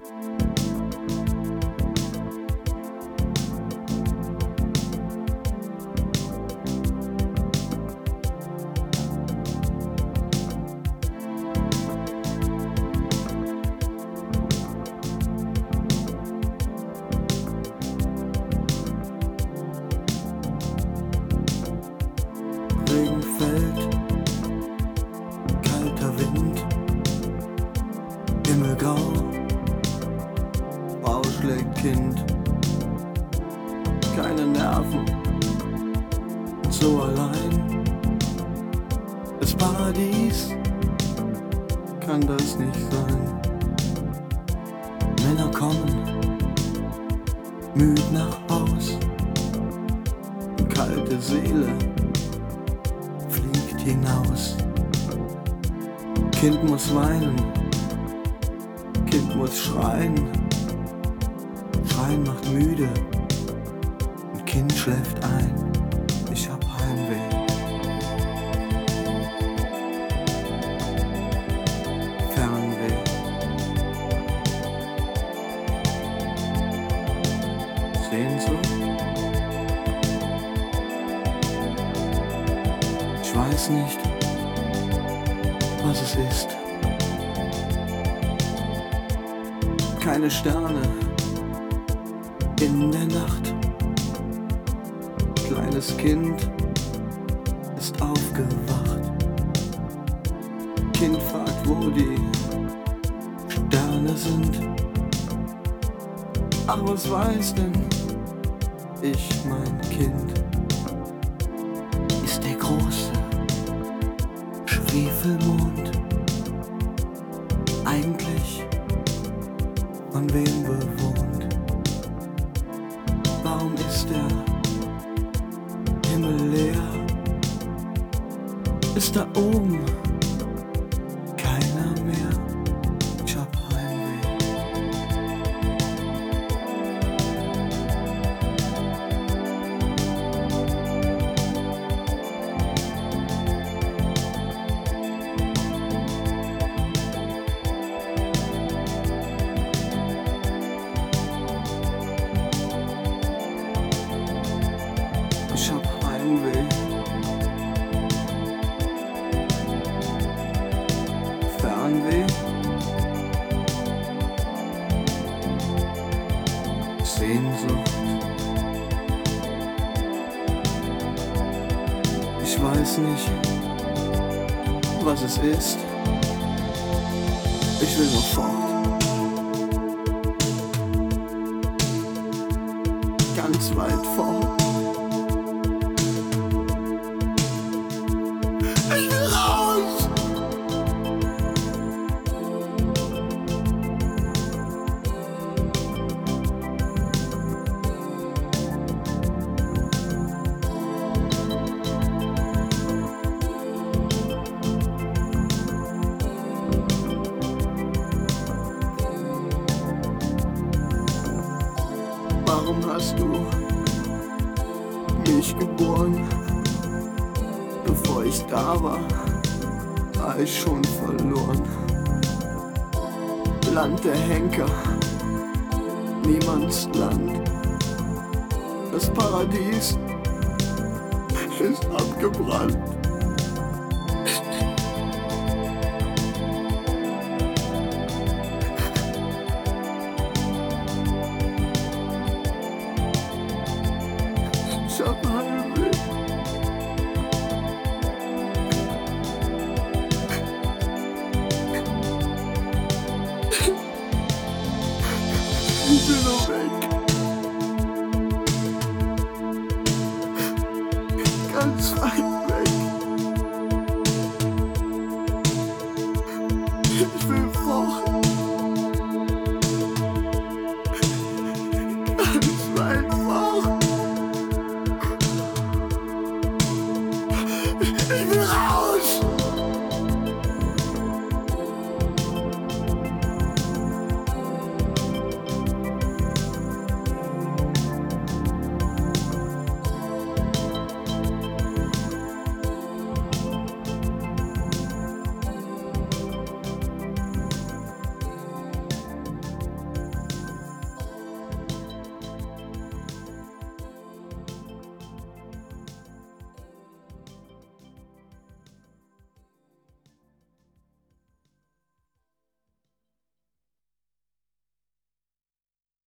Regen fällt, kalter Wind, Himmelgrau, Frau schlägt Kind, keine Nerven, so allein. Das Paradies kann das nicht sein. Männer kommen, müd nach Haus, kalte Seele fliegt hinaus. Kind muss weinen, Kind muss schreien. Schreien macht müde und Kind schläft ein. Ich hab Heimweh. Fernweh. Sehnsucht. Ich weiß nicht, was es ist. Keine Sterne in der Nacht. Kleines Kind ist aufgewacht. Kind fragt, wo die Sterne sind. Ach, was weiß denn ich, mein Kind? Ist der große Schwefelmond eigentlich von wem bewohnt? Warum ist der Himmel leer? Ist da oben keiner mehr? Ich hab Heimweh. Ich hab Heimweh. Fernweh. Sehnsucht. Ich weiß nicht, was es ist. Ich will nur fort. Ganz weit fort. Ich will raus! Warum hast du mich geboren? Bevor ich da war ich schon verloren. Land der Henker, niemands Land. Das Paradies ist abgebrannt. Ich hab Heimweh. Ich will nur weg.